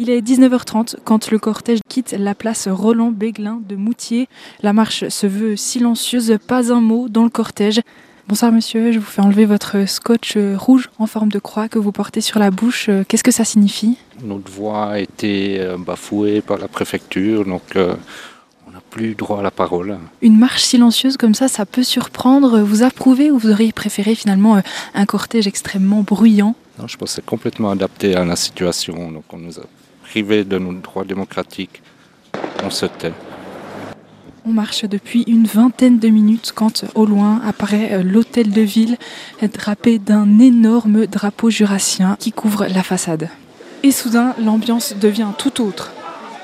Il est 19h30 quand le cortège quitte la place Roland-Béglin de Moutier. La marche se veut silencieuse, pas un mot dans le cortège. Bonsoir monsieur, je vous fais enlever votre scotch rouge en forme de croix que vous portez sur la bouche. Qu'est-ce que ça signifie ? Notre voix a été bafouée par la préfecture, donc on n'a plus droit à la parole. Une marche silencieuse comme ça peut surprendre. Vous approuvez ou vous auriez préféré finalement un cortège extrêmement bruyant ? Non, je pense que c'est complètement adapté à la situation, donc on nous a privés de nos droits démocratiques. On se tait. On marche depuis une vingtaine de minutes quand, au loin, apparaît l'hôtel de ville, drapé d'un énorme drapeau jurassien qui couvre la façade. Et soudain, l'ambiance devient tout autre.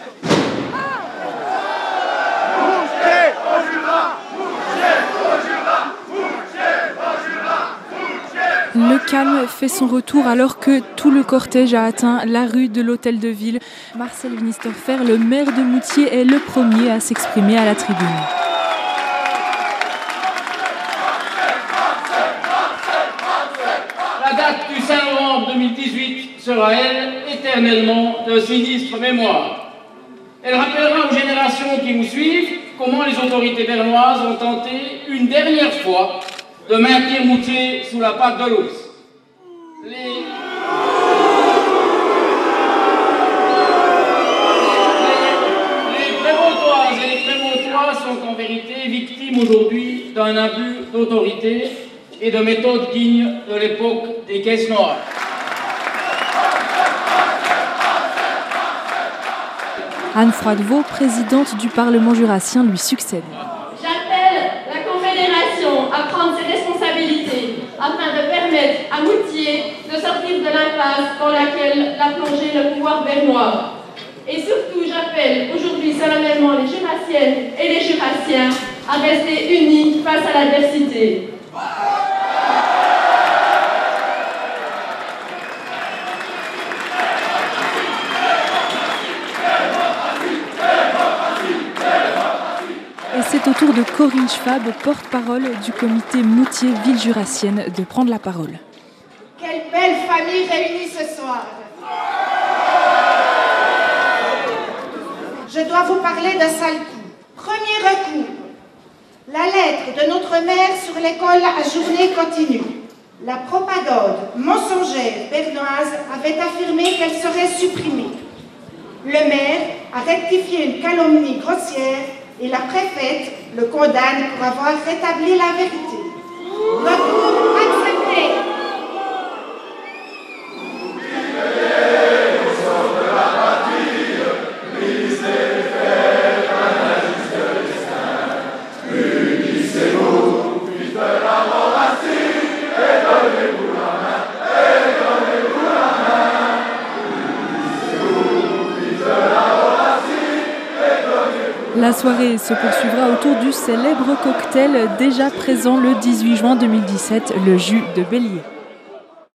Le calme fait son retour alors que tout le cortège a atteint la rue de l'hôtel de ville. Marcel Winisterfer, le maire de Moutier, est le premier à s'exprimer à la tribune. La date du 5 novembre 2018 sera, elle, éternellement de sinistre mémoire. Elle rappellera aux générations qui nous suivent comment les autorités bernoises ont tenté une dernière fois de maintenir Moutier sous la patte de l'ours. Les Prémontoises et les Prémontois sont en vérité victimes aujourd'hui d'un abus d'autorité et de méthodes dignes de l'époque des caisses noires. Anne Froidevaux, présidente du Parlement jurassien, lui succède. À prendre ses responsabilités afin de permettre à Moutier de sortir de l'impasse dans laquelle l'a plongé le pouvoir bernois. Et surtout, j'appelle aujourd'hui solennellement les jurassiennes et les jurassiens à rester unis face à l'adversité. Et c'est au tour de Corinne Schwab, porte-parole du comité Moutier Ville Jurassienne, de prendre la parole. Quelle belle famille réunie ce soir. Je dois vous parler d'un sale coup. Premier recours, la lettre de notre maire sur l'école à journée continue. La propagande mensongère bernoise avait affirmé qu'elle serait supprimée. Le maire a rectifié une calomnie grossière et la préfète le condamne pour avoir rétabli la vérité. Recours accepté. La soirée se poursuivra autour du célèbre cocktail déjà présent le 18 juin 2017, le jus de bélier.